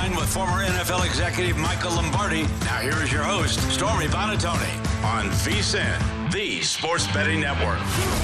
Line with former NFL executive Michael Lombardi. Now here is your host, Stormy Buonantony, on VSiN, the Sports Betting Network.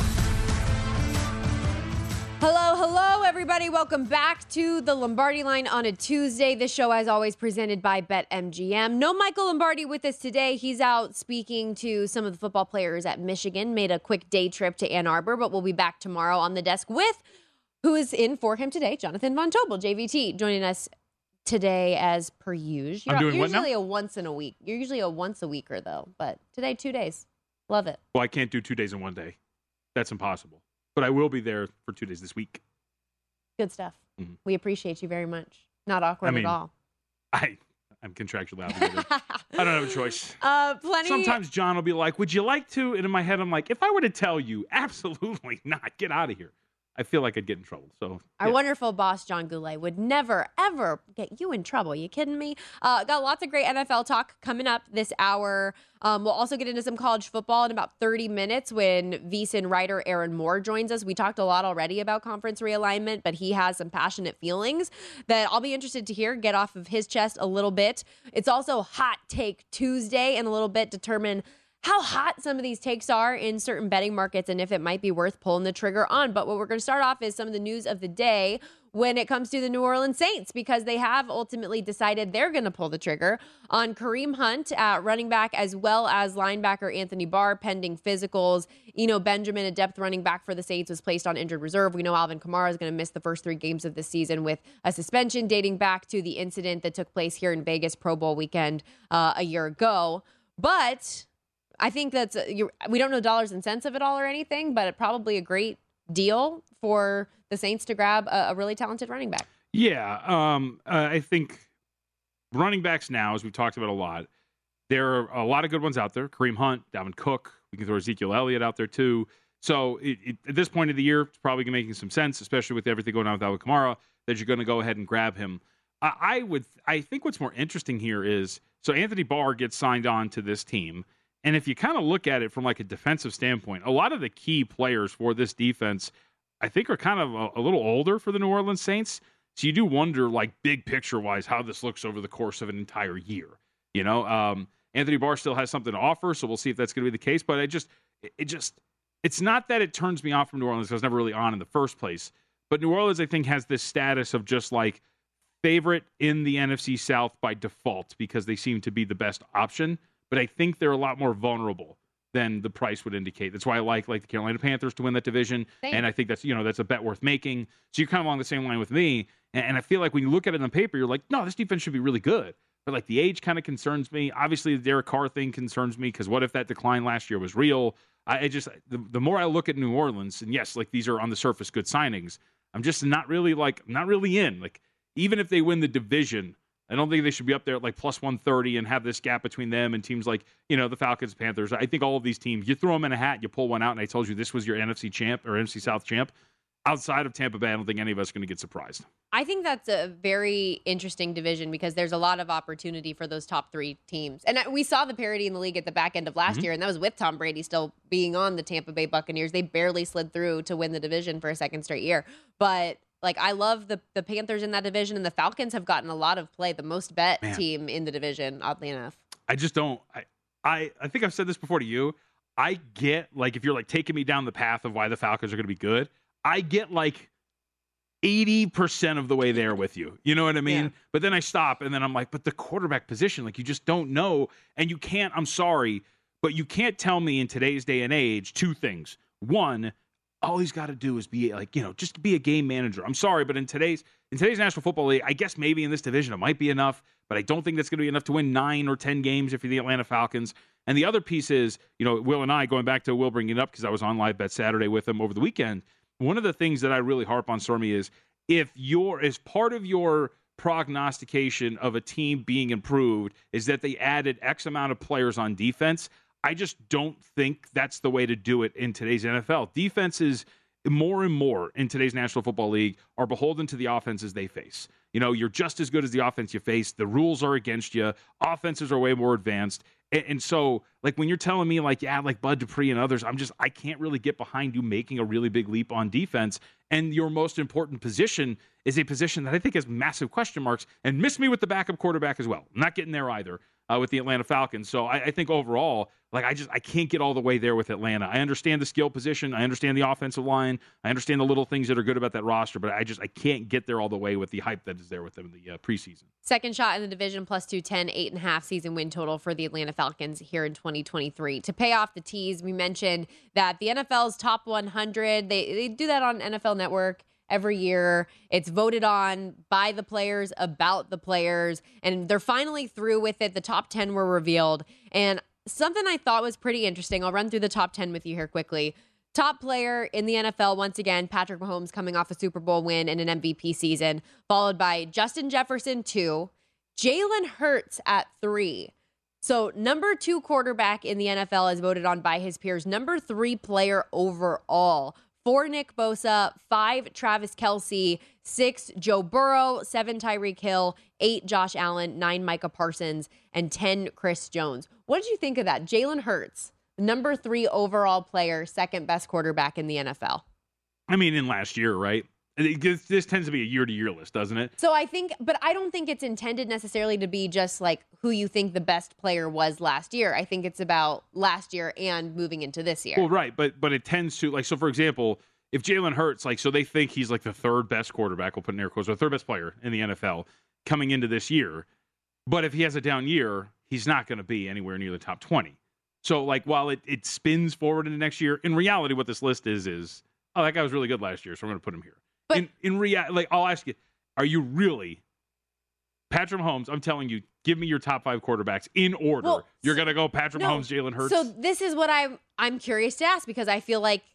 Hello, everybody. Welcome back to the Lombardi Line on a Tuesday. This show, as always, presented by BetMGM. No Michael Lombardi with us today. He's out speaking to some of the football players at Michigan. Made a quick day trip to Ann Arbor, but we'll be back tomorrow on the desk with who is in for him today, Jonathan Von Tobel, JVT, joining us today as per usual. I'm doing You're what now? usually a once in a week. You're usually a once a weeker, though. But today, 2 days. Love it. Well, I can't do 2 days in one day. That's impossible. But I will be there for 2 days this week. Good stuff. Mm-hmm. We appreciate you very much. Not awkward at all. I'm contractually obligated. I don't have a choice. Plenty. Sometimes John will be like, would you like to? And in my head, I'm like, if I were to tell you, absolutely not. Get out of here. I feel like I'd get in trouble. So Our wonderful boss, John Goulet, would never, ever get you in trouble. You kidding me? Got lots of great NFL talk coming up this hour. We'll also get into some college football in about 30 minutes when VSiN writer Aaron Moore joins us. We talked a lot already about conference realignment, but he has some passionate feelings that I'll be interested to hear, get off of his chest a little bit. It's also Hot Take Tuesday, and a little bit determine how hot some of these takes are in certain betting markets and if it might be worth pulling the trigger on. But what we're going to start off is some of the news of the day when it comes to the New Orleans Saints, because they have ultimately decided they're going to pull the trigger on Kareem Hunt at running back, as well as linebacker Anthony Barr pending physicals. Eno Benjamin, a depth running back for the Saints, was placed on injured reserve. We know Alvin Kamara is going to miss the first 3 games of the season with a suspension dating back to the incident that took place here in Vegas Pro Bowl weekend a year ago. But I think that's we don't know dollars and cents of it all or anything, but probably a great deal for the Saints to grab a really talented running back. Yeah, I think running backs now, as we've talked about a lot, there are a lot of good ones out there. Kareem Hunt, Dalvin Cook. We can throw Ezekiel Elliott out there too. So at this point of the year, it's probably making some sense, especially with everything going on with Alvin Kamara, that you're going to go ahead and grab him. I think what's more interesting here is, so Anthony Barr gets signed on to this team. And if you kind of look at it from like a defensive standpoint, a lot of the key players for this defense, I think, are kind of a little older for the New Orleans Saints. So you do wonder, like, big picture wise, how this looks over the course of an entire year. You know, Anthony Barr still has something to offer, so we'll see if that's going to be the case. But it's not that it turns me off from New Orleans, because I was never really on in the first place. But New Orleans, I think, has this status of just like favorite in the NFC South by default, because they seem to be the best option. But I think they're a lot more vulnerable than the price would indicate. That's why I like the Carolina Panthers to win that division. And I think that's a bet worth making. So you're kind of along the same line with me. And I feel like when you look at it on paper, you're like, no, this defense should be really good. But like the age kind of concerns me. Obviously, the Derek Carr thing concerns me, because what if that decline last year was real? The more I look at New Orleans, and yes, like these are on the surface good signings, I'm just not really in. Like, even if they win the division, I don't think they should be up there at like plus 130 and have this gap between them and teams like, the Falcons, Panthers. I think all of these teams, you throw them in a hat, you pull one out, and I told you this was your NFC champ or NFC South champ. Outside of Tampa Bay, I don't think any of us are going to get surprised. I think that's a very interesting division, because there's a lot of opportunity for those top 3 teams. And we saw the parity in the league at the back end of last year, and that was with Tom Brady still being on the Tampa Bay Buccaneers. They barely slid through to win the division for a second straight year. But like, I love the Panthers in that division, and the Falcons have gotten a lot of play, the most bet team in the division, oddly enough. I just don't. I think I've said this before to you. I get, like, if you're like taking me down the path of why the Falcons are going to be good, I get like 80% of the way there with you. You know what I mean? Yeah. But then I stop, and then I'm like, but the quarterback position, like, you just don't know. And you can't, I'm sorry, but you can't tell me in today's day and age 2 things. One, all he's got to do is be like, just be a game manager. I'm sorry, but in today's National Football League, I guess maybe in this division it might be enough, but I don't think that's going to be enough to win 9 or 10 games if you're the Atlanta Falcons. And the other piece is, Will and I, going back to Will bringing it up because I was on Live Bet Saturday with him over the weekend, one of the things that I really harp on, Stormy, is if as part of your prognostication of a team being improved is that they added X amount of players on defense, I just don't think that's the way to do it in today's NFL. Defenses, more and more in today's National Football League, are beholden to the offenses they face. You're just as good as the offense you face. The rules are against you. Offenses are way more advanced. And so, like, when you're telling me, like, yeah, like Bud Dupree and others, I can't really get behind you making a really big leap on defense. And your most important position is a position that I think has massive question marks, and miss me with the backup quarterback as well. I'm not getting there either with the Atlanta Falcons. So I think overall, like, I can't get all the way there with Atlanta. I understand the skill position. I understand the offensive line. I understand the little things that are good about that roster, but I can't get there all the way with the hype that is there with them in the preseason. Second shot in the division, plus 210, 8.5 season win total for the Atlanta Falcons here in 2023. To pay off the tease, we mentioned that the NFL's top 100, they do that on NFL Network every year. It's voted on by the players, about the players, and they're finally through with it. The top 10 were revealed, and something I thought was pretty interesting. I'll run through the top 10 with you here quickly. Top player in the NFL, once again, Patrick Mahomes, coming off a Super Bowl win and an MVP season, followed by Justin Jefferson, 2, Jalen Hurts at 3. So number 2 quarterback in the NFL is voted on by his peers. Number 3 player overall, 4 Nick Bosa, 5 Travis Kelce, 6 Joe Burrow, 7 Tyreek Hill, 8 Josh Allen, 9 Micah Parsons, and 10 Chris Jones. What did you think of that? Jalen Hurts, number 3 overall player, second best quarterback in the NFL. I mean, in last year, right? This tends to be a year-to-year list, doesn't it? So I don't think it's intended necessarily to be just like who you think the best player was last year. I think it's about last year and moving into this year. Well, right, but it tends to, like, so for example, if Jalen Hurts, like, so they think he's like the third best quarterback, we'll put in air quotes, or third best player in the NFL coming into this year. But if he has a down year, he's not going to be anywhere near the top 20. So, like, while it spins forward into next year, in reality, what this list is, oh, that guy was really good last year, so I'm going to put him here. But in reality, like, I'll ask you, are you really Patrick Mahomes? I'm telling you, give me your top 5 quarterbacks in order. Well, you're going to go Patrick Mahomes, Jalen Hurts? So this is what I'm curious to ask, because I feel like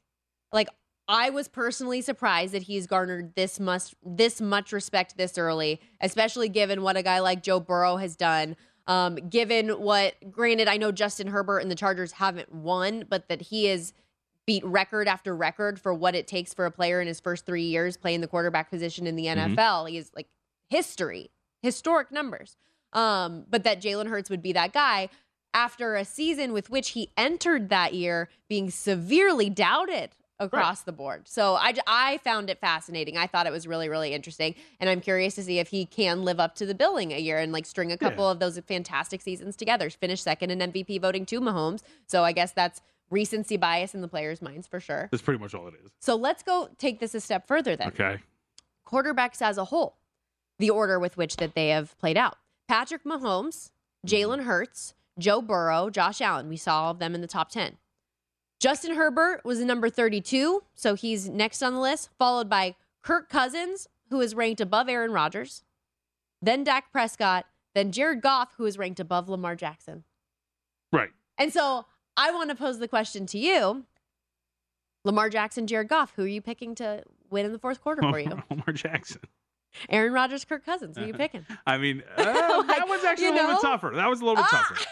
I was personally surprised that he's garnered this much respect this early, especially given what a guy like Joe Burrow has done. Given what, granted, I know Justin Herbert and the Chargers haven't won, but that he has beat record after record for what it takes for a player in his first 3 years playing the quarterback position in the NFL. He is like historic numbers. But that Jalen Hurts would be that guy after a season with which he entered that year being severely doubted across the board. So I found it fascinating. I thought it was really, really interesting. And I'm curious to see if he can live up to the billing a year and like string a couple of those fantastic seasons together. Finish second in MVP voting to Mahomes. So I guess that's recency bias in the players' minds for sure. That's pretty much all it is. So let's go take this a step further then. Okay. Quarterbacks as a whole, the order with which that they have played out. Patrick Mahomes, Jalen Hurts, Joe Burrow, Josh Allen. We saw all of them in the top 10. Justin Herbert was the number 32, so he's next on the list, followed by Kirk Cousins, who is ranked above Aaron Rodgers, then Dak Prescott, then Jared Goff, who is ranked above Lamar Jackson. Right. And so I want to pose the question to you. Lamar Jackson, Jared Goff, who are you picking to win in the fourth quarter for you? Lamar Jackson. Aaron Rodgers, Kirk Cousins, who are you picking? I mean, that was actually a little bit tougher. That was a little bit tougher.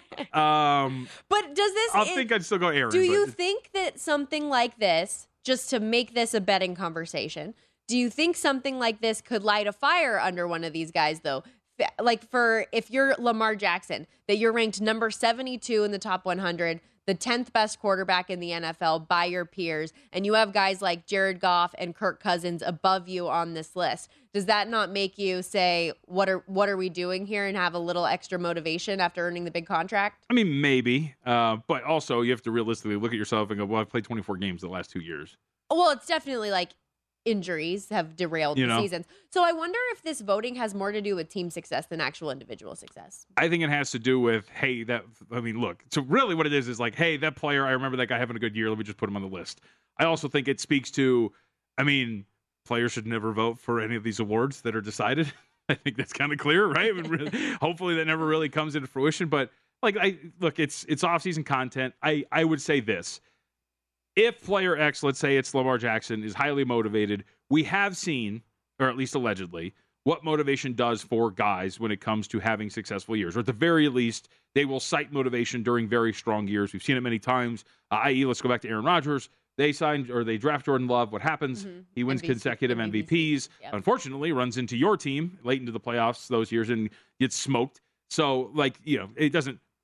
But does this... I think I'd still go Aaron. Do you think that something like this, just to make this a betting conversation, do you think something like this could light a fire under one of these guys, though? Like, if you're Lamar Jackson, that you're ranked number 72 in the top 100, the 10th best quarterback in the NFL by your peers, and you have guys like Jared Goff and Kirk Cousins above you on this list. Does that not make you say, what are we doing here, and have a little extra motivation after earning the big contract? I mean, maybe. But also, you have to realistically look at yourself and go, well, I've played 24 games the last 2 years. Well, it's definitely like injuries have derailed the seasons. So I wonder if this voting has more to do with team success than actual individual success. I think it has to do with, look, so really what it is like, hey, that player, I remember that guy having a good year. Let me just put him on the list. I also think it speaks to, players should never vote for any of these awards that are decided. I think that's kind of clear, right? Hopefully that never really comes into fruition. But it's off-season content. I would say this. If player X, let's say it's Lamar Jackson, is highly motivated, we have seen, or at least allegedly, what motivation does for guys when it comes to having successful years. Or at the very least, they will cite motivation during very strong years. We've seen it many times, i.e., let's go back to Aaron Rodgers. They draft Jordan Love. What happens? Mm-hmm. He wins consecutive MVPs. Yep. Unfortunately, runs into your team late into the playoffs those years and gets smoked. So, it doesn't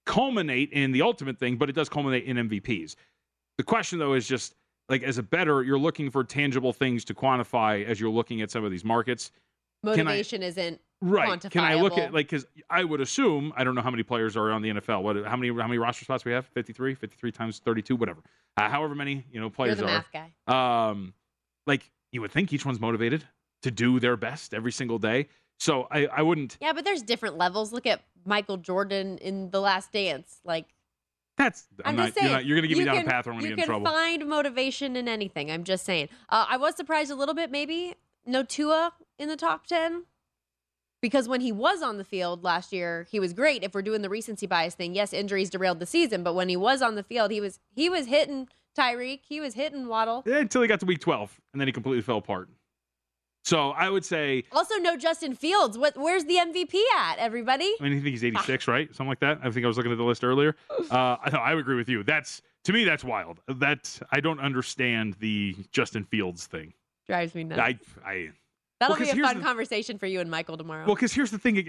culminate in the ultimate thing, but it does culminate in MVPs. The question, though, is just like as a bettor, you're looking for tangible things to quantify as you're looking at some of these markets. Motivation isn't right. quantifiable. Can I look at because I would assume, I don't know how many players are on the NFL. How many roster spots we have? 53 times 32, whatever. However many players You're the are. math guy. Like you would think each one's motivated to do their best every single day. So I wouldn't. Yeah, but there's different levels. Look at Michael Jordan in The Last Dance. Like I'm just saying, you're going to give me down a path where I'm going to get in trouble. You can find motivation in anything. I'm just saying. I was surprised a little bit, maybe no Tua in the top 10. Because when he was on the field last year, he was great. If we're doing the recency bias thing, yes, injuries derailed the season. But when he was on the field, he was hitting Tyreek. He was hitting Waddle. Yeah, until he got to week 12, and then he completely fell apart. So I would say... Also, no Justin Fields. Where's the MVP at, everybody? I mean, I think he's 86, right? Something like that. I think I was looking at the list earlier. I would agree with you. To me, that's wild. I don't understand the Justin Fields thing. Drives me nuts. That'll be a fun conversation for you and Michael tomorrow. Well, because here's the thing,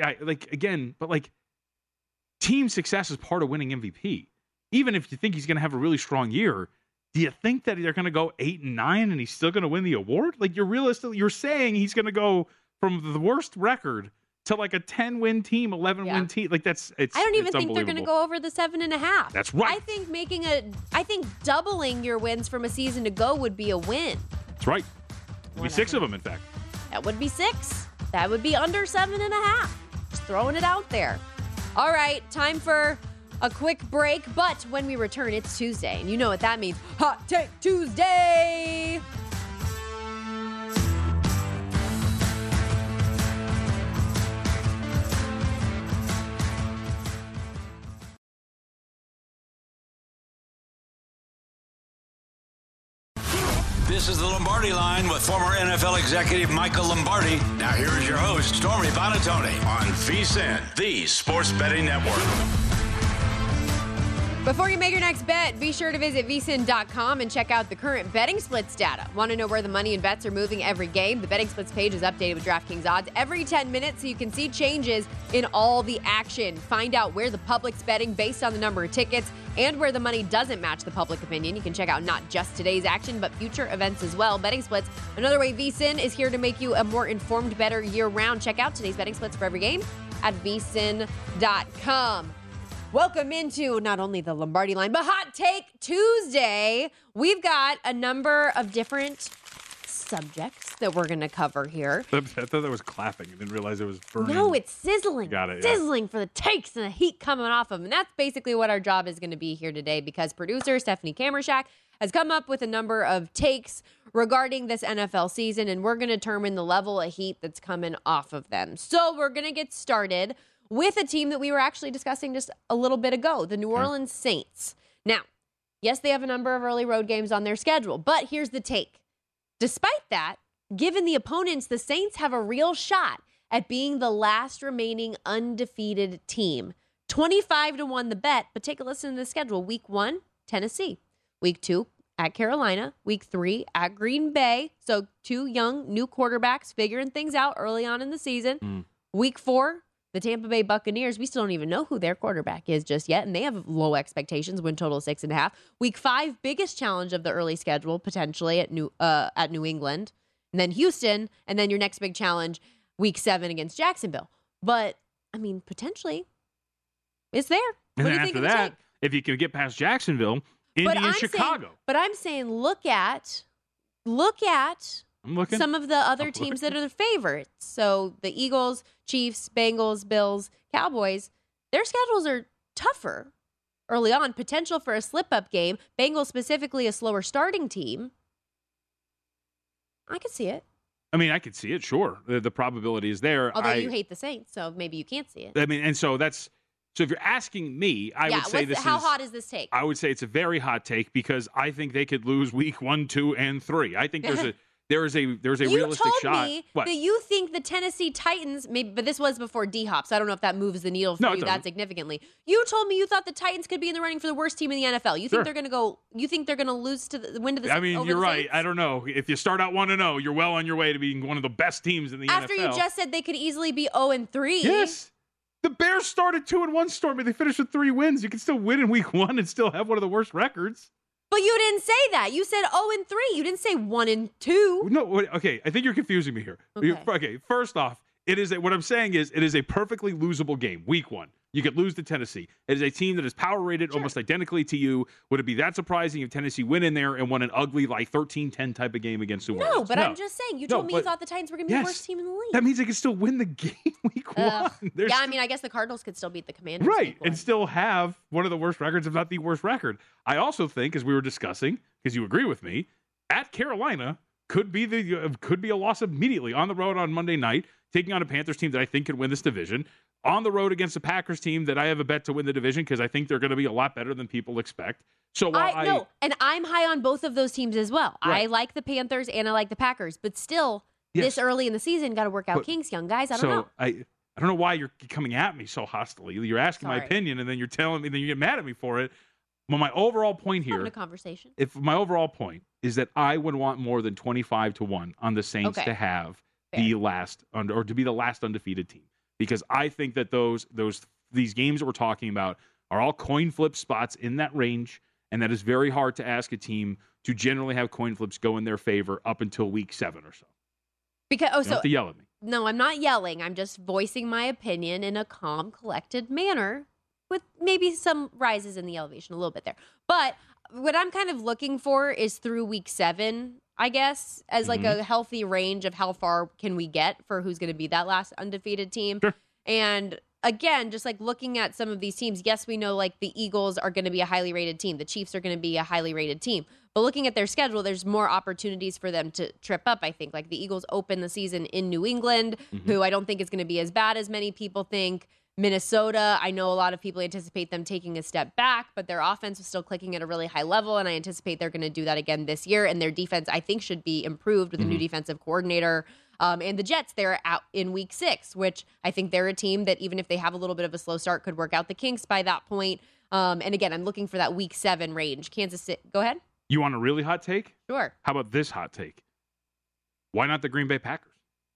team success is part of winning MVP. Even if you think he's going to have a really strong year, do you think that they're going to go 8-9 and he's still going to win the award? Like you're saying he's going to go from the worst record to like a 10-win team, 11-win team. Like I don't even think they're going to go over the 7.5. That's right. I think doubling your wins from a season to go would be a win. That's right. It'd be 6 of them, in fact. That would be 6. That would be under 7.5. Just throwing it out there. All right, time for a quick break, but when we return, it's Tuesday, and you know what that means. Hot Take Tuesday! This is the Lombardi Line with former NFL executive Michael Lombardi. Now here is your host, Stormy Buonantony, on VSiN, the Sports Betting Network. Before you make your next bet, be sure to visit vsin.com and check out the current betting splits data. Want to know where the money and bets are moving every game? The betting splits page is updated with DraftKings odds every 10 minutes so you can see changes in all the action. Find out where the public's betting based on the number of tickets and where the money doesn't match the public opinion. You can check out not just today's action, but future events as well. Betting splits, another way VSiN is here to make you a more informed, better year-round. Check out today's betting splits for every game at vsin.com. Welcome into not only the Lombardi Line, but Hot Take Tuesday. We've got a number of different subjects that we're going to cover here. I thought that was clapping. I didn't realize it was burning. No, it's sizzling. Got it. Sizzling for the takes and the heat coming off of them. And that's basically what our job is going to be here today because producer Stephanie Kamershak has come up with a number of takes regarding this NFL season, and we're going to determine the level of heat that's coming off of them. So we're going to get started with a team that we were actually discussing just a little bit ago, the New Orleans Saints. Now, yes, they have a number of early road games on their schedule, but here's the take. Despite that, given the opponents, the Saints have a real shot at being the last remaining undefeated team. 25-1 the bet, but take a listen to the schedule. Week 1, Tennessee. Week 2, at Carolina. Week 3, at Green Bay. So 2 young, new quarterbacks figuring things out early on in the season. Week 4, the Tampa Bay Buccaneers. We still don't even know who their quarterback is just yet, and they have low expectations, win total 6.5. Week 5, biggest challenge of the early schedule, potentially at New England. And then Houston, and then your next big challenge, Week 7 against Jacksonville. But, I mean, potentially, it's there. And what then after that, if you can get past Jacksonville, Indy and Chicago. But I'm saying look at some of the other teams that are the favorites. So the Eagles, Chiefs, Bengals, Bills, Cowboys, their schedules are tougher early on. Potential for a slip-up game. Bengals specifically a slower starting team. I could see it. I mean, I could see it, sure. The probability is there. Although you hate the Saints, so maybe you can't see it. I mean, and so that's... So if you're asking me, I would say how hot is this take? I would say it's a very hot take because I think they could lose week 1, 2, and 3. I think there is a realistic shot. You told me that you think the Tennessee Titans, maybe, but this was before D-Hop, so I don't know if that moves the needle for you that significantly. You told me you thought the Titans could be in the running for the worst team in the NFL. You think they're going to go? You think they're going to lose to the win to the? I mean, you're right. I don't know. If you start out 1-0, you're well on your way to being one of the best teams in the NFL. After you just said they could easily be 0-3. Yes. The Bears started 2-1, Stormy. They finished with 3 wins. You can still win in week 1 and still have one of the worst records. But you didn't say that. You said 0-3. You didn't say 1-2. No, okay. I think you're confusing me here. Okay, first off, what I'm saying is it is a perfectly losable game. Week 1. You could lose to Tennessee. It is a team that is power rated almost identically to you. Would it be that surprising if Tennessee went in there and won an ugly, like 13-10 type of game against New Orleans? No, but I'm just saying. You told me you thought the Titans were going to be the worst team in the league. That means they could still win the game week 1. Yeah, I mean, I guess the Cardinals could still beat the Commanders. Right, and still have one of the worst records, if not the worst record. I also think, as we were discussing, because you agree with me, at Carolina could be a loss immediately on the road on Monday night, taking on a Panthers team that I think could win this division. On the road against a Packers team that I have a bet to win the division because I think they're going to be a lot better than people expect. So while and I'm high on both of those teams as well. Right. I like the Panthers and I like the Packers, but still, this early in the season, got to work out Kings, young guys. I don't know. I don't know why you're coming at me so hostily. You're asking my opinion, and then you're telling me, then you get mad at me for it. Well, my overall point here, having a conversation. If my overall point is that I would want more than 25-1 on the Saints to have the last or to be the last undefeated team. Because I think that these games that we're talking about are all coin flip spots in that range, and that is very hard to ask a team to generally have coin flips go in their favor up until week 7 or so. Because you don't have to yell at me. No, I'm not yelling. I'm just voicing my opinion in a calm, collected manner, with maybe some rises in the elevation a little bit there. But what I'm kind of looking for is through week 7. I guess, as like a healthy range of how far can we get for who's going to be that last undefeated team. Sure. And again, just like looking at some of these teams, yes, we know like the Eagles are going to be a highly rated team. The Chiefs are going to be a highly rated team. But looking at their schedule, there's more opportunities for them to trip up, I think. Like the Eagles open the season in New England, who I don't think is going to be as bad as many people think. Minnesota, I know a lot of people anticipate them taking a step back, but their offense is still clicking at a really high level, and I anticipate they're going to do that again this year. And their defense, I think, should be improved with a new defensive coordinator. And the Jets, they're out in week 6, which I think they're a team that even if they have a little bit of a slow start, could work out the kinks by that point. And again, I'm looking for that week 7 range. Kansas City, go ahead. You want a really hot take? Sure. How about this hot take? Why not the Green Bay Packers?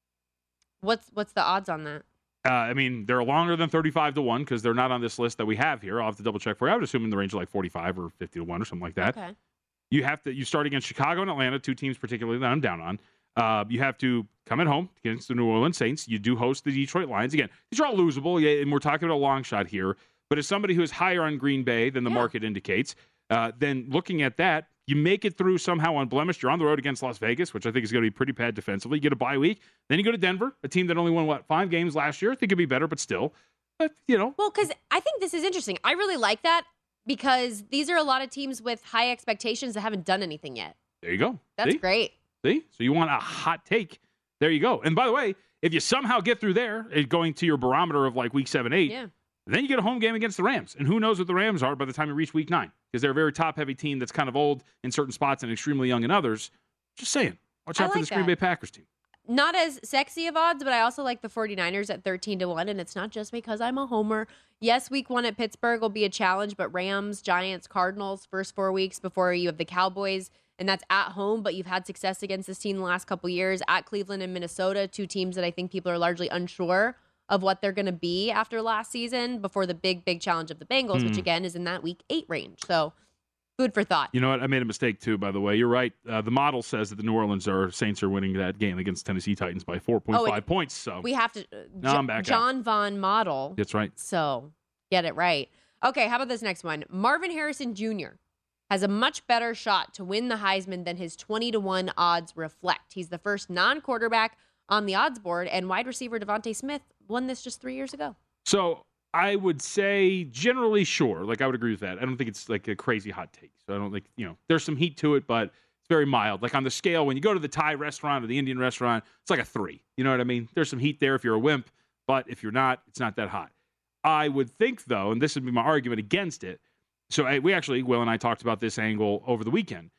What's the odds on that? I mean, they're longer than 35-1 because they're not on this list that we have here. I'll have to double check for you. I would assume in the range of like 45 or 50-1 or something like that. Okay. You start against Chicago and Atlanta, 2 teams particularly that I'm down on. You have to come at home against the New Orleans Saints. You do host the Detroit Lions. Again, these are all losable, and we're talking about a long shot here. But as somebody who is higher on Green Bay than the market indicates, then looking at that, you make it through somehow unblemished. You're on the road against Las Vegas, which I think is going to be pretty bad defensively. You get a bye week. Then you go to Denver, a team that only won, 5 games last year. I think it'd be better, but still. But, Well, because I think this is interesting. I really like that because these are a lot of teams with high expectations that haven't done anything yet. There you go. That's great. See? So you want a hot take. There you go. And by the way, if you somehow get through there, going to your barometer of like week 7, 8, then you get a home game against the Rams. And who knows what the Rams are by the time you reach week 9. Because they're a very top-heavy team that's kind of old in certain spots and extremely young in others. Just saying. Watch out for this Green Bay Packers team. Not as sexy of odds, but I also like the 49ers at 13-1, and it's not just because I'm a homer. Yes, week 1 at Pittsburgh will be a challenge, but Rams, Giants, Cardinals, first 4 weeks before you have the Cowboys, and that's at home, but you've had success against this team the last couple years. At Cleveland and Minnesota, 2 teams that I think people are largely unsure of what they're going to be after last season before the big challenge of the Bengals, which again is in that week 8 range. So food for thought. You know what? I made a mistake too, by the way. You're right. The model says that the New Orleans Saints are winning that game against Tennessee Titans by 4.5 points. So we have to. I'm back John Vaughn model. That's right. So get it right. Okay, how about this next one? Marvin Harrison Jr. has a much better shot to win the Heisman than his 20-1 odds reflect. He's the first non-quarterback on the odds board, and wide receiver Devontae Smith won this just 3 years ago. So I would say generally sure. Like I would agree with that. I don't think it's like a crazy hot take. So I don't think, there's some heat to it, but it's very mild. Like on the scale, when you go to the Thai restaurant or the Indian restaurant, it's like a 3. You know what I mean? There's some heat there if you're a wimp, but if you're not, it's not that hot. I would think though, and this would be my argument against it. So Will and I talked about this angle over the weekend.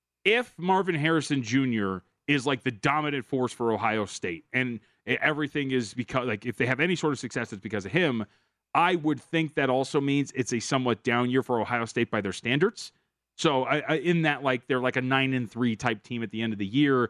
If Marvin Harrison Jr. is like the dominant force for Ohio State, and everything is because, like, if they have any sort of success, it's because of him. I would think that also means it's a somewhat down year for Ohio State by their standards. So in that, like, they're like a 9-3 type team at the end of the year.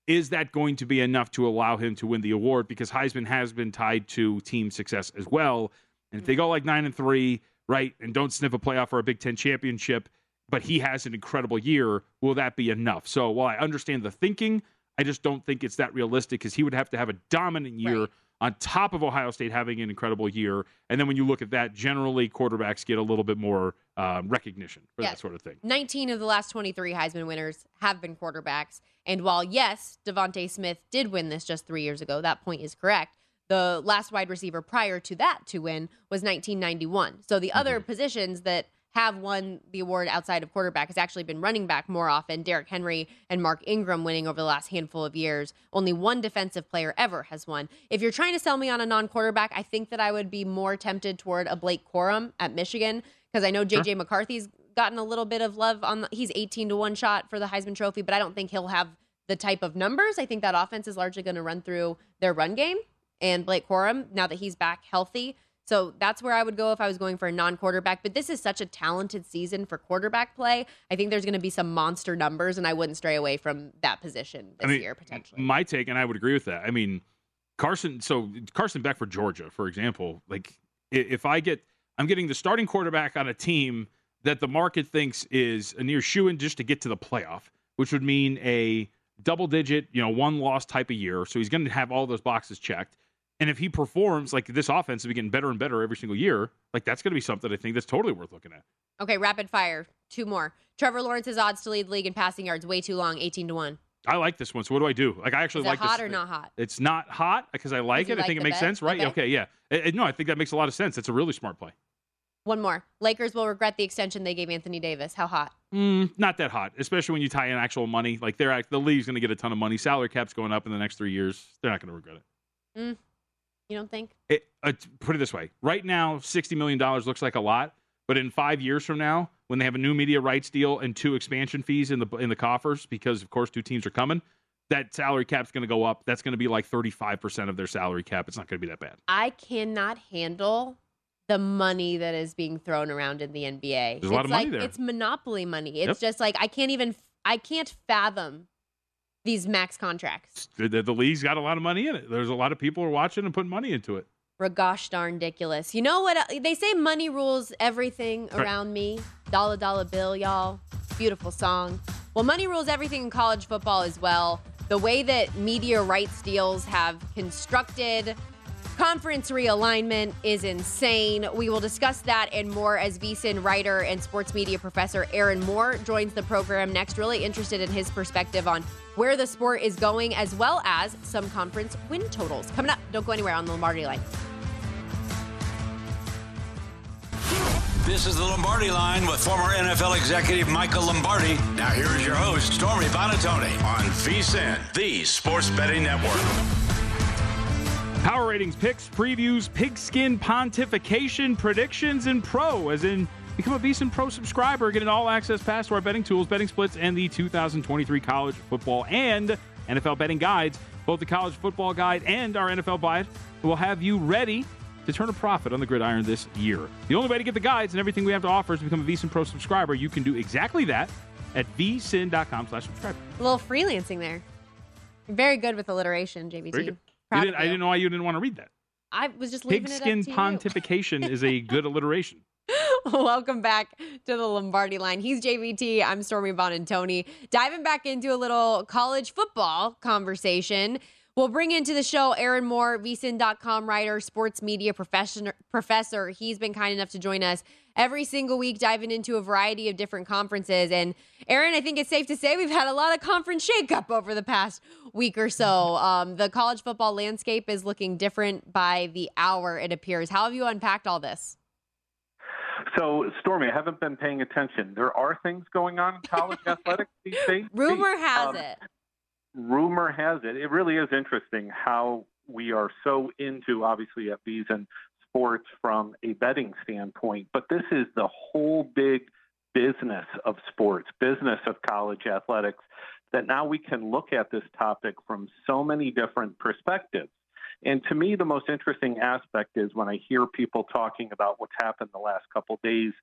is that going to be enough to allow him to win the award? Because Heisman has been tied to team success as well. And if they go like 9-3, right, and don't sniff a playoff or a Big Ten championship, but he has an incredible year, will that be enough? So while I understand the thinking, I just don't think it's that realistic because he would have to have a dominant year on top of Ohio State having an incredible year. And then when you look at that, generally quarterbacks get a little bit more recognition for that sort of thing. 19 of the last 23 Heisman winners have been quarterbacks. And while, yes, Devontae Smith did win this just 3 years ago, that point is correct. The last wide receiver prior to that to win was 1991. So the other positions that have won the award outside of quarterback has actually been running back more often. Derrick Henry and Mark Ingram winning over the last handful of years. Only one defensive player ever has won. If you're trying to sell me on a non-quarterback, I think that I would be more tempted toward a Blake Corum at Michigan because I know J.J. McCarthy's gotten a little bit of love on. He's 18-1 shot for the Heisman Trophy, but I don't think he'll have the type of numbers. I think that offense is largely going to run through their run game. And Blake Corum, now that he's back healthy, so that's where I would go if I was going for a non-quarterback. But this is such a talented season for quarterback play. I think there's going to be some monster numbers, and I wouldn't stray away from that position this year, potentially. My take, and I would agree with that. I mean, Carson Beck for Georgia, for example, like if I'm getting the starting quarterback on a team that the market thinks is a near shoo-in just to get to the playoff, which would mean a double-digit, one-loss type of year. So he's going to have all those boxes checked. And if he performs, like this offense will be getting better and better every single year, like that's going to be something I think that's totally worth looking at. Okay, rapid fire. 2 more. Trevor Lawrence's odds to lead the league in passing yards, way too long, 18-1. I like this one. So what do I do? Like I actually like this. Is it hot or not hot? It's not hot because I like it. I think it makes sense, right? Okay, yeah. No, I think that makes a lot of sense. It's a really smart play. One more. Lakers will regret the extension they gave Anthony Davis. How hot? Not that hot, especially when you tie in actual money. Like the league's going to get a ton of money. Salary cap's going up in the next 3 years. They're not going to regret it. You don't think? Put it this way. Right now, $60 million looks like a lot, but in 5 years from now, when they have a new media rights deal and 2 expansion fees in the coffers, because of course 2 teams are coming, that salary cap's going to go up. That's going to be like 35% of their salary cap. It's not going to be that bad. I cannot handle the money that is being thrown around in the NBA. There's a lot of money there. It's monopoly money. It's just like I can't fathom these max contracts. The league's got a lot of money in it. There's a lot of people who are watching and putting money into it. Gosh darn ridiculous. You know what? They say money rules everything around me. Dollar dollar bill, y'all. Beautiful song. Well, money rules everything in college football as well. The way that media rights deals have constructed conference realignment is insane. We will discuss that and more as VSiN writer and sports media professor Aaron Moore joins the program next. Really interested in his perspective on where the sport is going, as well as some conference win totals. Coming up, don't go anywhere on the Lombardi Line. This is the Lombardi Line with former NFL executive Michael Lombardi. Now here is your host, Stormy Buonantony, on VSiN, the Sports Betting Network. Power ratings, picks, previews, pigskin pontification, predictions, and pro, as in become a VSiN Pro subscriber, get an all-access pass to our betting tools, betting splits, and the 2023 college football and NFL betting guides. Both the college football guide and our NFL guide will have you ready to turn a profit on the gridiron this year. The only way to get the guides and everything we have to offer is to become a VSiN Pro subscriber. You can do exactly that at vsin.com/subscribe. A little freelancing there. You're very good with alliteration, JVT. Very good. I didn't know why you didn't want to read that. I was just leaving it up to you. Pigskin pontification is a good alliteration. Welcome back to the Lombardi Line. He's JVT. I'm Stormy Buonantony. Diving back into a little college football conversation. We'll bring into the show Aaron Moore, VSiN.com writer, sports media professor. He's been kind enough to join us every single week, diving into a variety of different conferences. And Aaron, I think it's safe to say we've had a lot of conference shakeup over the past week or so. The college football landscape is looking different by the hour, it appears. How have you unpacked all this? So, Stormy, I haven't been paying attention. There are things going on in college athletics these days. Rumor has it. Rumor has it. It really is interesting how we are so into, obviously, at VSiN sports from a betting standpoint. But this is the whole big business of sports, business of college athletics, that now we can look at this topic from so many different perspectives. And to me, the most interesting aspect is when I hear people talking about what's happened the last couple of days,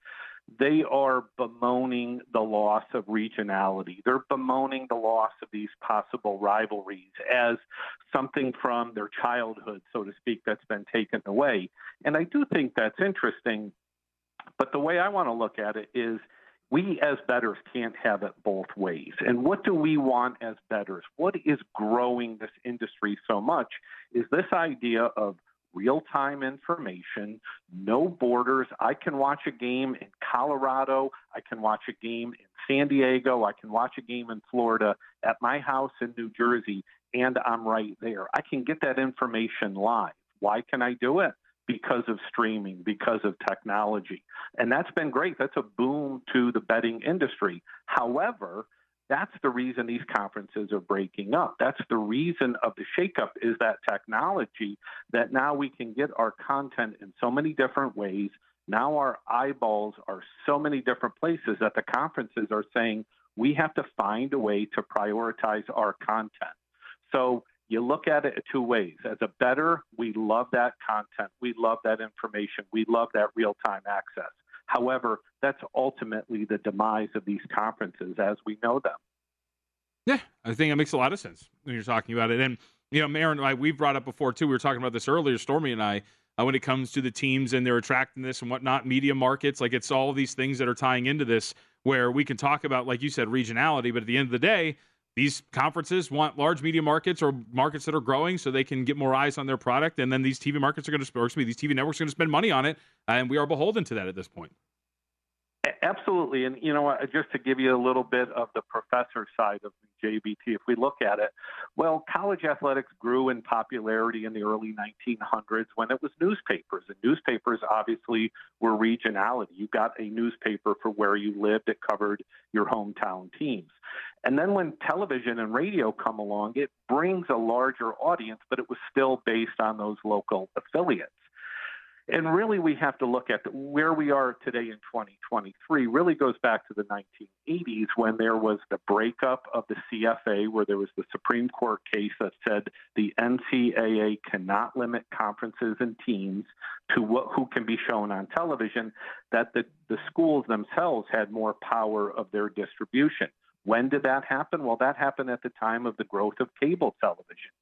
they are bemoaning the loss of regionality. They're bemoaning the loss of these possible rivalries as something from their childhood, so to speak, that's been taken away. And I do think that's interesting. But the way I want to look at it is we as bettors can't have it both ways. And what do we want as bettors? What is growing this industry so much is this idea of real-time information, no borders. I can watch a game in Colorado. I can watch a game in San Diego. I can watch a game in Florida at my house in New Jersey, and I'm right there. I can get that information live. Why can I do it? Because of streaming, because of technology. And that's been great. That's a boom to the betting industry. However, that's the reason these conferences are breaking up. That's the reason of the shakeup is that technology that now we can get our content in so many different ways. Now our eyeballs are so many different places that the conferences are saying we have to find a way to prioritize our content. So you look at it two ways. As a bettor, we love that content. We love that information. We love that real-time access. However, that's ultimately the demise of these conferences as we know them. Yeah, I think it makes a lot of sense when you're talking about it. And, Aaron, we've brought up before, too. We were talking about this earlier, Stormy and I, when it comes to the teams and their attractiveness and whatnot, media markets. Like, it's all these things that are tying into this where we can talk about, like you said, regionality. But at the end of the day, these conferences want large media markets or markets that are growing so they can get more eyes on their product. And then these TV markets are going to, these TV networks are going to spend money on it. And we are beholden to that at this point. Absolutely. And, just to give you a little bit of the professor side of JBT, if we look at it, well, college athletics grew in popularity in the early 1900s when it was newspapers. And newspapers obviously were regionality. You got a newspaper for where you lived that covered your hometown teams. And then when television and radio come along, it brings a larger audience, but it was still based on those local affiliates. And really, we have to look at where we are today in 2023 really goes back to the 1980s when there was the breakup of the CFA, where there was the Supreme Court case that said the NCAA cannot limit conferences and teams to who can be shown on television, that the schools themselves had more power of their distribution. When did that happen? Well, that happened at the time of the growth of cable television.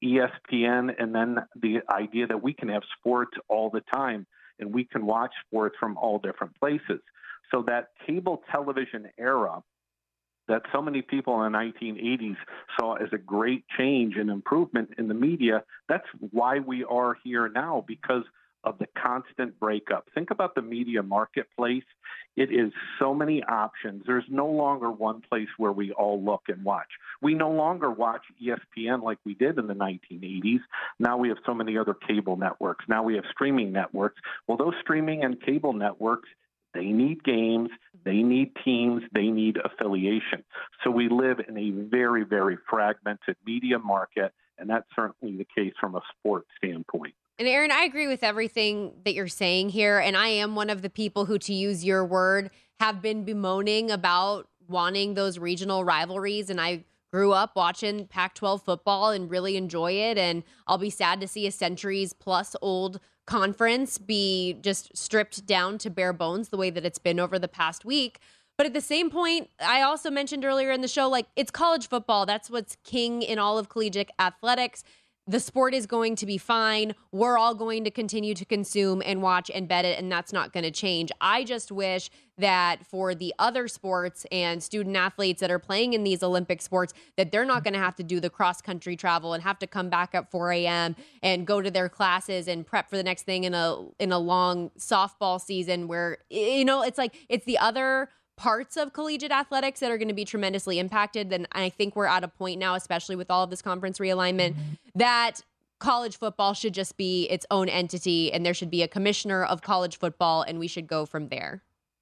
ESPN, and then the idea that we can have sports all the time and we can watch sports from all different places. So that cable television era that so many people in the 1980s saw as a great change and improvement in the media, that's why we are here now, because of the constant breakup. Think about the media marketplace. It is so many options. There's no longer one place where we all look and watch. We no longer watch ESPN like we did in the 1980s. Now we have so many other cable networks. Now we have streaming networks. Well, those streaming and cable networks, they need games, they need teams, they need affiliation. So we live in a very, very fragmented media market, and that's certainly the case from a sports standpoint. And Aaron, I agree with everything that you're saying here. And I am one of the people who, to use your word, have been bemoaning about wanting those regional rivalries. And I grew up watching Pac-12 football and really enjoy it. And I'll be sad to see a centuries plus old conference be just stripped down to bare bones the way that it's been over the past week. But at the same point, I also mentioned earlier in the show, like, it's college football. That's what's king in all of collegiate athletics. The sport is going to be fine. We're all going to continue to consume and watch and bet it, and that's not going to change. I just wish that for the other sports and student athletes that are playing in these Olympic sports, that they're not going to have to do the cross-country travel and have to come back at 4 a.m. and go to their classes and prep for the next thing in a long softball season where, it's like it's the other parts of collegiate athletics that are going to be tremendously impacted. Then I think we're at a point now, especially with all of this conference realignment, that college football should just be its own entity and there should be a commissioner of college football and we should go from there.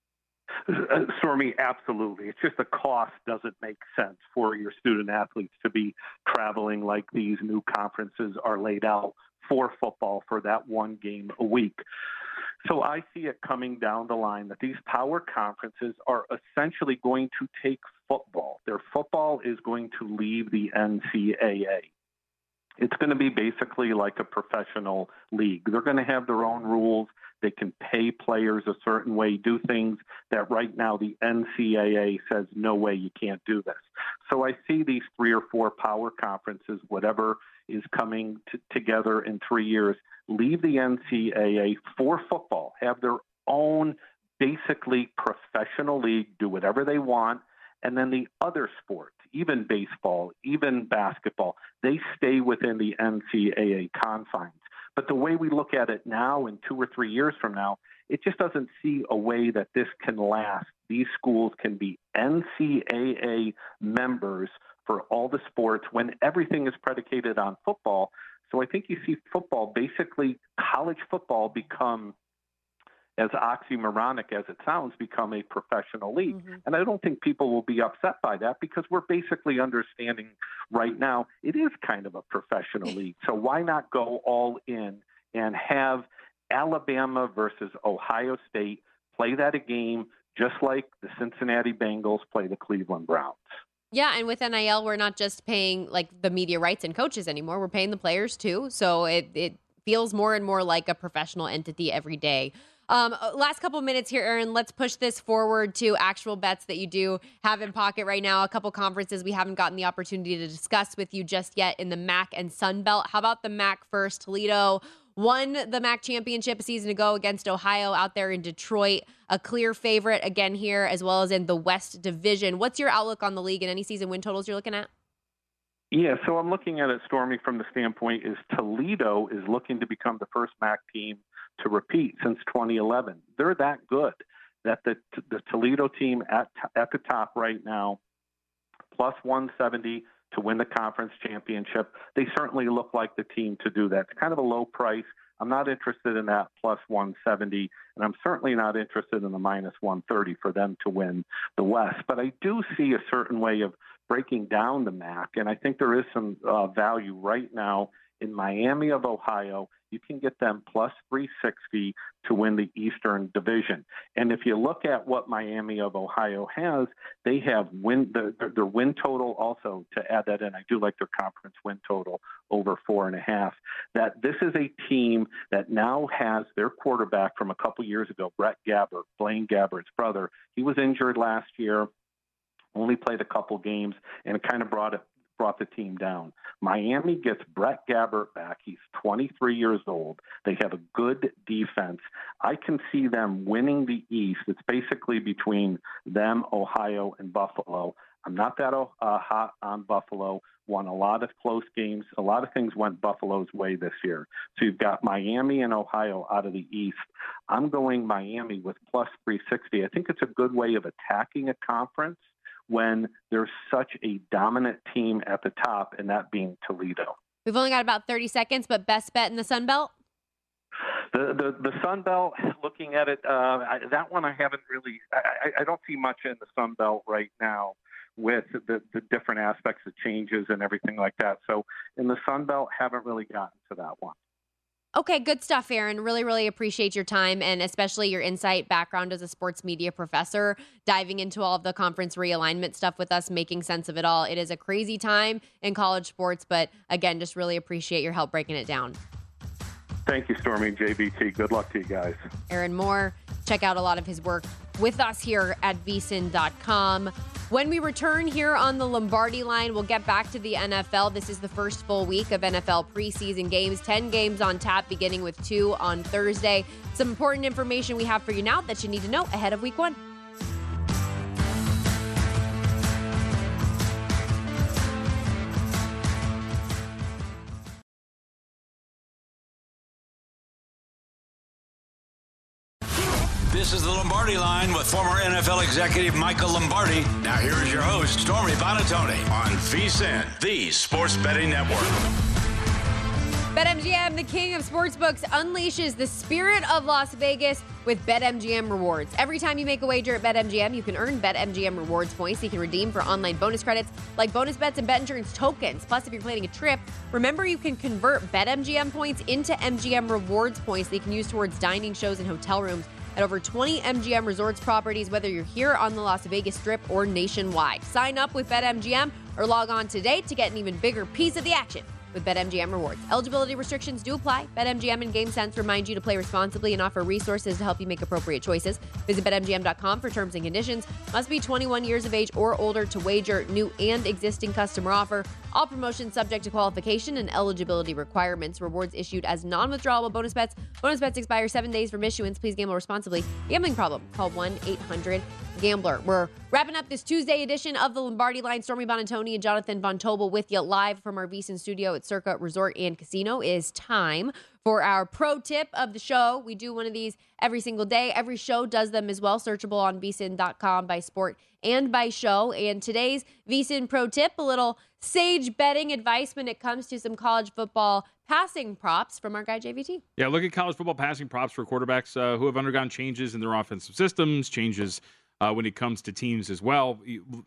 Stormy, absolutely. It's just the cost doesn't make sense for your student athletes to be traveling like these new conferences are laid out for football for that one game a week. So I see it coming down the line that these power conferences are essentially going to take football. Their football is going to leave the NCAA. It's going to be basically like a professional league. They're going to have their own rules. They can pay players a certain way, do things that right now the NCAA says, no way, you can't do this. So I see these 3 or 4 power conferences, whatever is coming together in 3 years, leave the NCAA for football, have their own basically professional league, do whatever they want, and then the other sports, even baseball, even basketball, they stay within the NCAA confines. But the way we look at it now and 2 or 3 years from now, it just doesn't see a way that this can last. These schools can be NCAA members for all the sports when everything is predicated on football. So I think you see football, basically college football, become, as oxymoronic as it sounds, become a professional league. Mm-hmm. And I don't think people will be upset by that because we're basically understanding right now it is kind of a professional league. So why not go all in and have Alabama versus Ohio State play that a game just like the Cincinnati Bengals play the Cleveland Browns? Yeah, and with NIL, we're not just paying like the media rights and coaches anymore. We're paying the players too. So it feels more and more like a professional entity every day. Last couple minutes here, Aaron, let's push this forward to actual bets that you do have in pocket right now. A couple conferences we haven't gotten the opportunity to discuss with you just yet in the MAC and Sun Belt. How about the MAC first? Toledo won the MAC championship a season ago against Ohio out there in Detroit. A clear favorite again here, as well as in the West Division. What's your outlook on the league and any season win totals you're looking at? Yeah, so I'm looking at it, Stormy, from the standpoint is Toledo is looking to become the first MAC team to repeat since 2011. They're that good that the Toledo team at the top right now, plus 170 to win the conference championship. They certainly look like the team to do that. It's kind of a low price. I'm not interested in that plus 170, and I'm certainly not interested in the minus 130 for them to win the West. But I do see a certain way of breaking down the MAC, and I think there is some value right now in Miami of Ohio. You can get them plus 360 to win the Eastern Division. And if you look at what Miami of Ohio has, they have their win total also, to add that in, I do like their conference win total over 4.5, that this is a team that now has their quarterback from a couple years ago, Brett Gabbert, Blaine Gabbert's brother. He was injured last year, only played a couple games, and it kind of brought the team down. Miami gets Brett Gabbert back. He's 23 years old. They have a good defense. I can see them winning the East. It's basically between them, Ohio, and Buffalo. I'm not that hot on Buffalo. Won a lot of close games. A lot of things went Buffalo's way this year. So you've got Miami and Ohio out of the East. I'm going Miami with plus 360. I think it's a good way of attacking a conference when there's such a dominant team at the top, and that being Toledo. We've only got about 30 seconds, but best bet in the Sun Belt? The Sun Belt, looking at it, that one I haven't really – I don't see much in the Sun Belt right now with the different aspects of changes and everything like that. So in the Sun Belt, haven't really gotten to that one. Okay, good stuff, Aaron. Really, really appreciate your time and especially your insight, background as a sports media professor, diving into all of the conference realignment stuff with us, making sense of it all. It is a crazy time in college sports, but again, just really appreciate your help breaking it down. Thank you, Stormy and JBT. Good luck to you guys. Aaron Moore, check out a lot of his work with us here at vsin.com. When we return here on the Lombardi line, we'll get back to the NFL. This is the first full week of NFL preseason games. 10 games on tap, beginning with 2 on Thursday. Some important information we have for you now that you need to know ahead of week 1. This is the Lombardi Line with former NFL executive Michael Lombardi. Now here is your host, Stormy Buonantony, on VSiN, the Sports Betting Network. BetMGM, the king of sportsbooks, unleashes the spirit of Las Vegas with BetMGM Rewards. Every time you make a wager at BetMGM, you can earn BetMGM Rewards points you can redeem for online bonus credits like bonus bets and bet insurance tokens. Plus, if you're planning a trip, remember you can convert BetMGM points into MGM Rewards points that you can use towards dining, shows, and hotel rooms at over 20 MGM Resorts properties, whether you're here on the Las Vegas Strip or nationwide. Sign up with BetMGM or log on today to get an even bigger piece of the action. with BetMGM Rewards. Eligibility restrictions do apply. BetMGM and GameSense remind you to play responsibly and offer resources to help you make appropriate choices. Visit BetMGM.com for terms and conditions. Must be 21 years of age or older to wager. New and existing customer offer. All promotions subject to qualification and eligibility requirements. Rewards issued as non-withdrawable bonus bets. Bonus bets expire 7 days from issuance. Please gamble responsibly. Gambling problem? Call 1-800-GAMBLER. We're wrapping up this Tuesday edition of the Lombardi Line. Stormy Buonantony and Jonathan Von Tobel with you live from our VSiN studio at Circa Resort and Casino. It is time for our pro tip of the show. We do one of these every single day. Every show does them as well. Searchable on VSiN.com by sport and by show. And today's VSiN pro tip, a little sage betting advice when it comes to some college football passing props from our guy JVT. Yeah, look at college football passing props for quarterbacks who have undergone changes in their offensive systems, changes when it comes to teams as well.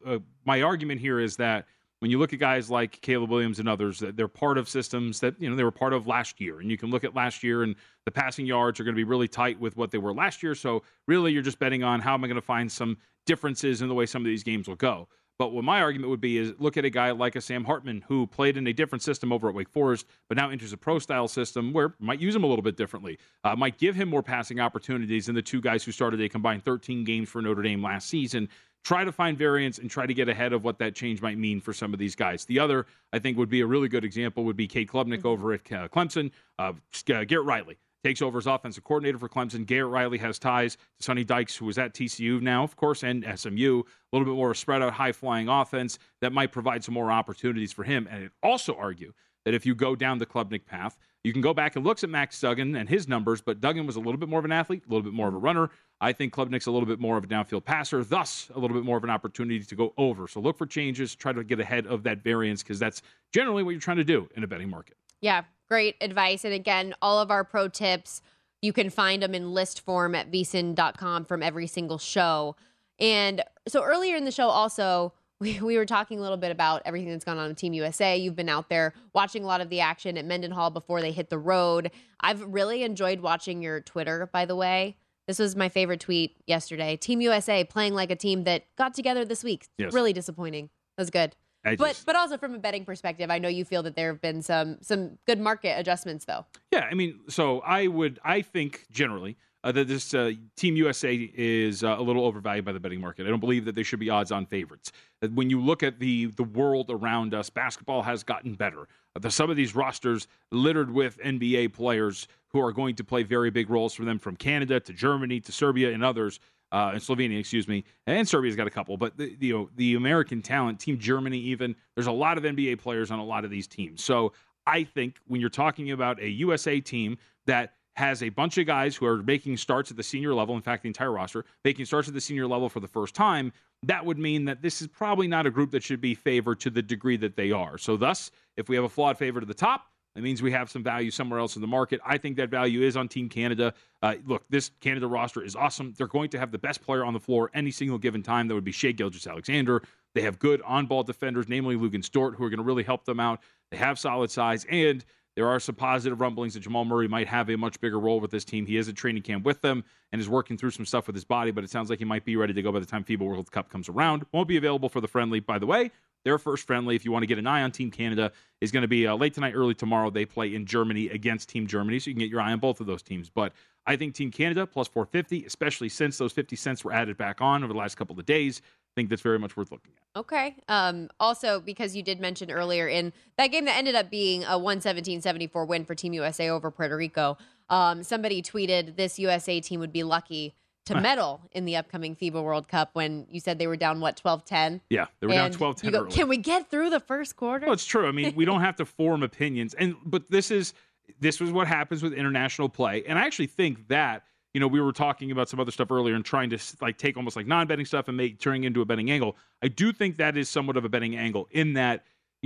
My argument here is that when you look at guys like Caleb Williams and others, that they're part of systems that, they were part of last year. And you can look at last year and the passing yards are going to be really tight with what they were last year. So really you're just betting on how am I going to find some differences in the way some of these games will go. But what my argument would be is look at a guy like a Sam Hartman who played in a different system over at Wake Forest, but now enters a pro-style system where might use him a little bit differently, might give him more passing opportunities than the two guys who started a combined 13 games for Notre Dame last season. Try to find variance and try to get ahead of what that change might mean for some of these guys. The other, I think, would be a really good example would be Cade Klubnik over at Clemson. Garrett Riley takes over as offensive coordinator for Clemson. Garrett Riley has ties to Sonny Dykes, who is at TCU now, of course, and SMU. A little bit more spread-out, high-flying offense that might provide some more opportunities for him. And I'd also argue that if you go down the Klubnik path, you can go back and look at Max Duggan and his numbers, but Duggan was a little bit more of an athlete, a little bit more of a runner. I think Klubnik's a little bit more of a downfield passer, thus a little bit more of an opportunity to go over. So look for changes, try to get ahead of that variance, because that's generally what you're trying to do in a betting market. Yeah, great advice. And again, all of our pro tips, you can find them in list form at vsin.com from every single show. And so earlier in the show also, we were talking a little bit about everything that's gone on with Team USA. You've been out there watching a lot of the action at Mendenhall before they hit the road. I've really enjoyed watching your Twitter, by the way. This was my favorite tweet yesterday. Team USA playing like a team that got together this week. Yes. Really disappointing. That was good. But also from a betting perspective, I know you feel that there have been some good market adjustments, though. Yeah, I mean, so I think generally that this Team USA is a little overvalued by the betting market. I don't believe that they should be odds-on favorites. When you look at the world around us, basketball has gotten better. Some of these rosters littered with NBA players who are going to play very big roles for them, from Canada to Germany to Serbia and others. And Slovenia, excuse me, and Serbia's got a couple, but the American talent, Team Germany even, there's a lot of NBA players on a lot of these teams. So I think when you're talking about a USA team that has a bunch of guys who are making starts at the senior level, in fact, the entire roster, making starts at the senior level for the first time, that would mean that this is probably not a group that should be favored to the degree that they are. So thus, if we have a flawed favorite at the top, that means we have some value somewhere else in the market. I think that value is on Team Canada. Look, this Canada roster is awesome. They're going to have the best player on the floor any single given time. That would be Shai Gilgeous-Alexander. They have good on-ball defenders, namely Lugan Stort, who are going to really help them out. They have solid size, and there are some positive rumblings that Jamal Murray might have a much bigger role with this team. He is at training camp with them and is working through some stuff with his body, but it sounds like he might be ready to go by the time FIBA World Cup comes around. Won't be available for the friendly, by the way. Their first friendly, if you want to get an eye on Team Canada, is going to be late tonight, early tomorrow. They play in Germany against Team Germany, so you can get your eye on both of those teams. But I think Team Canada plus 450, especially since those 50 cents were added back on over the last couple of days, I think that's very much worth looking at. Okay. Also, because you did mention earlier in that game that ended up being a 117-74 win for Team USA over Puerto Rico, somebody tweeted this USA team would be lucky to medal in the upcoming FIBA World Cup when you said they were down, 12-10? Yeah, they were down 12-10 early. Can we get through the first quarter? Well, it's true. I mean, we don't have to form opinions. But this was what happens with international play. And I actually think that, we were talking about some other stuff earlier and trying to take almost like non-betting stuff and turning into a betting angle. I do think that is somewhat of a betting angle in that,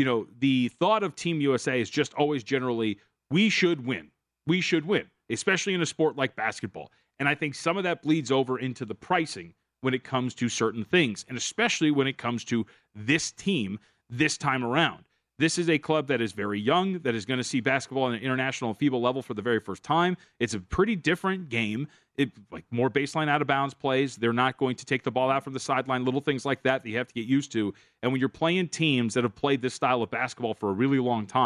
the thought of Team USA is just always generally, we should win. We should win, especially in a sport like basketball. And I think some of that bleeds over into the pricing when it comes to certain things, and especially when it comes to this team this time around. This is a club that is very young, that is going to see basketball on an international FIBA level for the very first time. It's a pretty different game. Like more baseline out-of-bounds plays. They're not going to take the ball out from the sideline, little things like that you have to get used to. And when you're playing teams that have played this style of basketball for a really long time,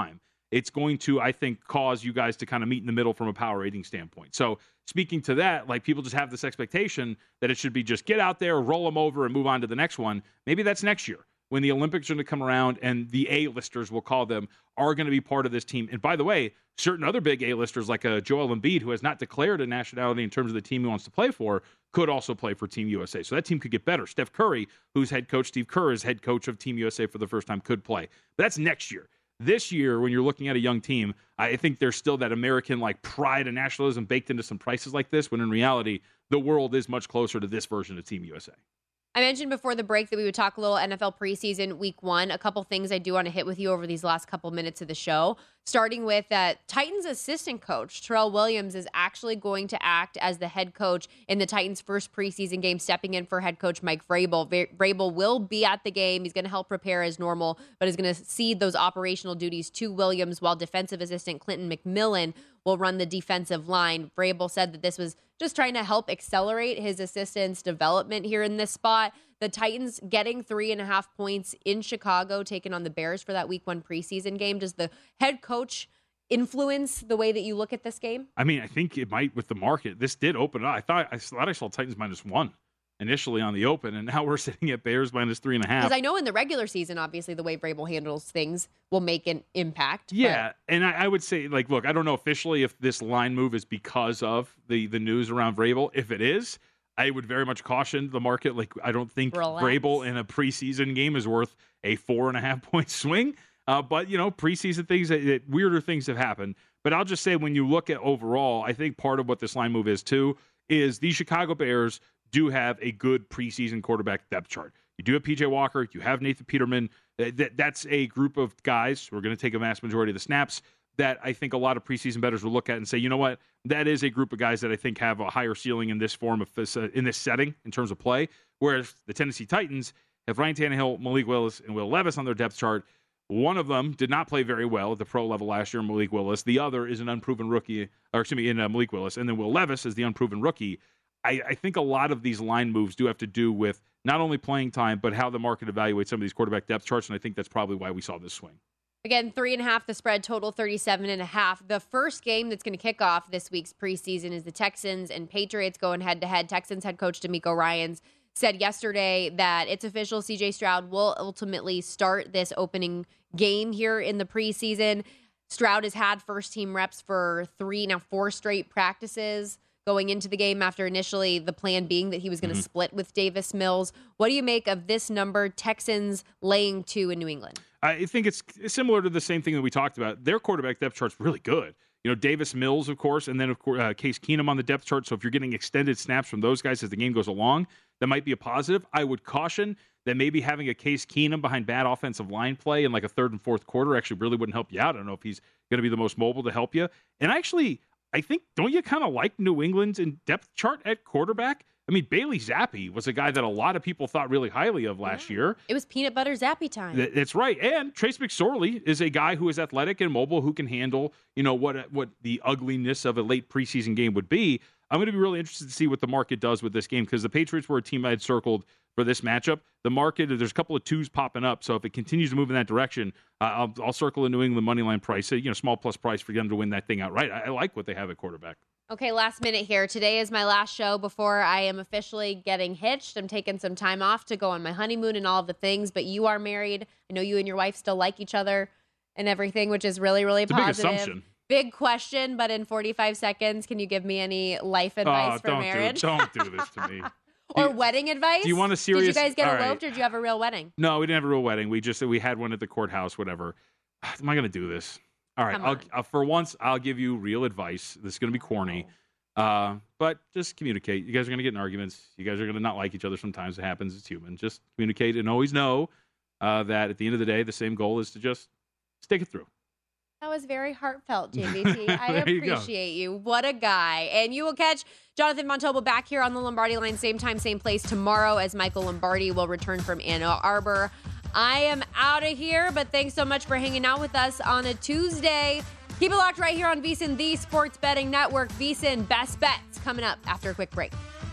it's going to, I think, cause you guys to kind of meet in the middle from a power rating standpoint. So speaking to that, like people just have this expectation that it should be just get out there, roll them over, and move on to the next one. Maybe that's next year when the Olympics are going to come around and the A-listers, we'll call them, are going to be part of this team. And by the way, certain other big A-listers like Joel Embiid, who has not declared a nationality in terms of the team he wants to play for, could also play for Team USA. So that team could get better. Steph Curry, who's head coach, Steve Kerr is head coach of Team USA for the first time, could play. But that's next year. This year, when you're looking at a young team, I think there's still that American pride and nationalism baked into some prices like this, when in reality, the world is much closer to this version of Team USA. I mentioned before the break that we would talk a little NFL preseason week 1. A couple things I do want to hit with you over these last couple minutes of the show, starting with that Titans assistant coach, Terrell Williams, is actually going to act as the head coach in the Titans' first preseason game, stepping in for head coach Mike Vrabel. Vrabel will be at the game. He's going to help prepare as normal, but is going to cede those operational duties to Williams, while defensive assistant Clinton McMillan will run the defensive line. Vrabel said that this was just trying to help accelerate his assistant's development here in this spot. The Titans getting 3.5 points in Chicago, taking on the Bears for that week 1 preseason game. Does the head coach influence the way that you look at this game? I mean, I think it might with the market. This did open up. I thought I saw Titans -1 initially on the open, and now we're sitting at Bears -3.5. Because I know in the regular season, obviously, the way Vrabel handles things will make an impact. Yeah, and I would say, look, I don't know officially if this line move is because of the news around Vrabel. If it is, I would very much caution the market. I don't think Vrabel in a preseason game is worth a 4.5-point swing. But, preseason things, weirder things have happened. But I'll just say, when you look at overall, I think part of what this line move is, too, is the Chicago Bears do have a good preseason quarterback depth chart. You do have P.J. Walker. You have Nathan Peterman. That's a group of guys who are going to take a vast majority of the snaps that I think a lot of preseason bettors will look at and say, you know what, that is a group of guys that I think have a higher ceiling in this form of in this setting in terms of play. Whereas the Tennessee Titans have Ryan Tannehill, Malik Willis, and Will Levis on their depth chart. One of them did not play very well at the pro level last year, Malik Willis. The other is an unproven rookie, in Malik Willis. And then Will Levis is the unproven rookie. I think a lot of these line moves do have to do with not only playing time, but how the market evaluates some of these quarterback depth charts, and I think that's probably why we saw this swing. Again, 3.5, the spread, total 37.5. The first game that's going to kick off this week's preseason is the Texans and Patriots going head-to-head. Texans head coach DeMeco Ryans said yesterday that it's official, C.J. Stroud will ultimately start this opening game here in the preseason. Stroud has had first-team reps for 4 straight practices going into the game, after initially the plan being that he was going to split with Davis Mills. What do you make of this number, Texans laying 2 in New England? I think it's similar to the same thing that we talked about. Their quarterback depth chart's really good. Davis Mills, of course, and then, of course, Case Keenum on the depth chart. So if you're getting extended snaps from those guys as the game goes along, that might be a positive. I would caution that maybe having a Case Keenum behind bad offensive line play in a third and fourth quarter actually really wouldn't help you out. I don't know if he's going to be the most mobile to help you. And actually, I think, don't you kind of like New England's in depth chart at quarterback? I mean, Bailey Zappi was a guy that a lot of people thought really highly of last year. It was peanut butter Zappi time. That's right. And Trace McSorley is a guy who is athletic and mobile, who can handle, what the ugliness of a late preseason game would be. I'm going to be really interested to see what the market does with this game, because the Patriots were a team I had circled for this matchup. The market, there's a couple of 2s popping up. So if it continues to move in that direction, I'll circle a New England money line price, small plus price for them to win that thing outright. I like what they have at quarterback. Okay, last minute here. Today is my last show before I am officially getting hitched. I'm taking some time off to go on my honeymoon and all of the things, but you are married. I know you and your wife still like each other and everything, which is really, really positive. Big assumption. Big question, but in 45 seconds, can you give me any life advice for marriage? Don't do this to me. Or wedding advice? Do you want a serious? Did you guys get eloped, right. or did you have a real wedding? No, we didn't have a real wedding. We had one at the courthouse, whatever. Am I going to do this? All right. For once, I'll give you real advice. This is going to be corny. But just communicate. You guys are going to get in arguments. You guys are going to not like each other sometimes. It happens. It's human. Just communicate and always know that at the end of the day, the same goal is to just stick it through. That was very heartfelt, JVT. I appreciate you. What a guy. And you will catch Jonathan Montalvo back here on the Lombardi Line, same time, same place tomorrow, as Michael Lombardi will return from Ann Arbor. I am out of here, but thanks so much for hanging out with us on a Tuesday. Keep it locked right here on VSiN, the Sports Betting Network. VSiN Best Bets coming up after a quick break.